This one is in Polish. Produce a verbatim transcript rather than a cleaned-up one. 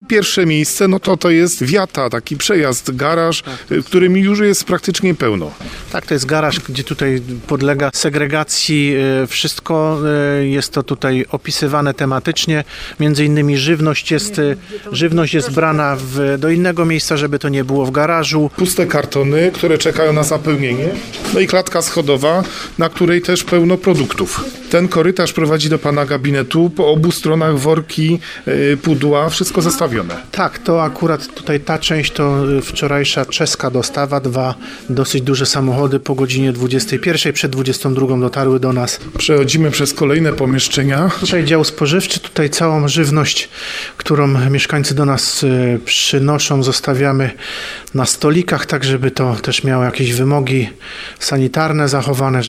Pierwsze miejsce, no to to jest Wiata, taki przejazd, garaż, tak, którym już jest praktycznie pełno. Tak, to jest garaż, gdzie tutaj podlega segregacji wszystko. Jest to tutaj opisywane tematycznie. Między innymi żywność jest, żywność jest brana w, do innego miejsca, żeby to nie było w garażu. Puste kartony, które czekają na zapełnienie. No i klatka schodowa, na której też pełno produktów. Ten korytarz prowadzi do pana gabinetu. Po obu stronach worki, pudła, wszystko zestawione. Tak, to akurat tutaj ta część to wczorajsza czeska dostawa. Dwa dosyć duże samochody po godzinie dwudziestej pierwszej, przed dwudziestą drugą dotarły do nas. Przechodzimy przez kolejne pomieszczenia. Tutaj dział spożywczy, tutaj całą żywność, którą mieszkańcy do nas przynoszą, zostawiamy na stolikach, tak żeby to też miało jakieś wymogi sanitarne zachowane.